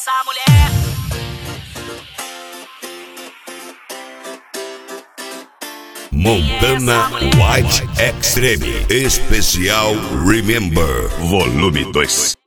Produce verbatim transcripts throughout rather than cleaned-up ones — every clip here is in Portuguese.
essa mulher? Montana White Extreme Especial Remember Volume dois.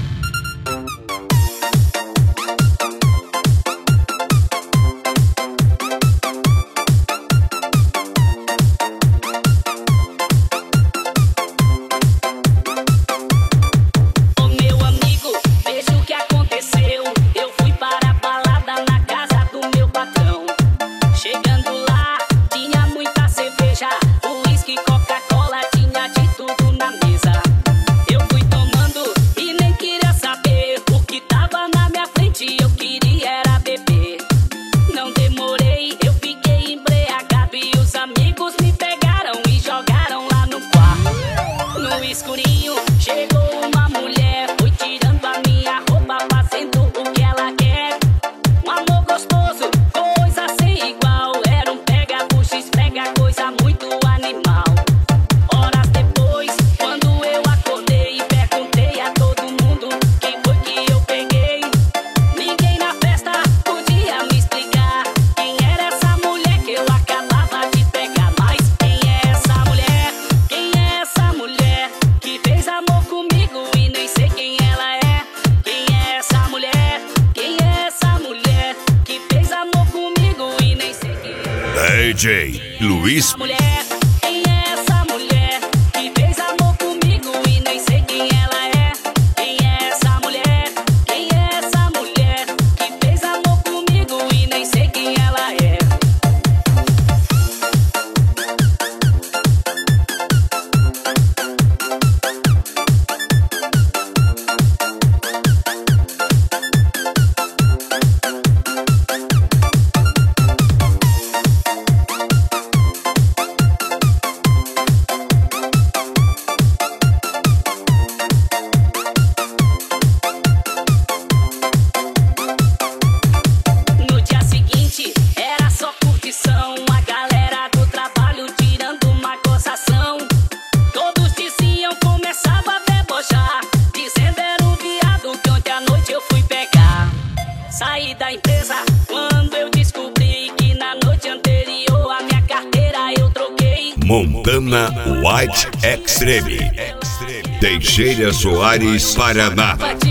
Escurinho, chegou uma mulher, foi tirando a minha roupa, fazendo o que ela quer. Um amor gostoso, coisa sem igual. Era um pega, puxa, esfrega, coisa muito animal. Horas depois, quando eu acordei, perguntei a todo mundo quem foi que eu peguei. Ninguém na festa podia me explicar quem era essa mulher que eu acabava de pegar. Mas quem é essa mulher? Quem é essa mulher que fez amor comigo e nem sei quem ela é? Quem é essa mulher? Quem é essa mulher que fez amor comigo e nem sei quem ela é? D J Luiz. Mulher, quem é essa mulher que fez amor comigo e nem sei quem ela é? Quem é essa mulher? Quem é essa mulher que fez amor comigo e nem sei quem ela é? No dia seguinte era só curtição, a galera do trabalho tirando uma gozação. Todos diziam, começava a debochar, dizendo era o viado que ontem à noite eu fui pegar. Saí da empresa quando eu descobri que na noite anterior a minha carteira eu troquei. Montana White Extreme Teixeira Soares, Paraná.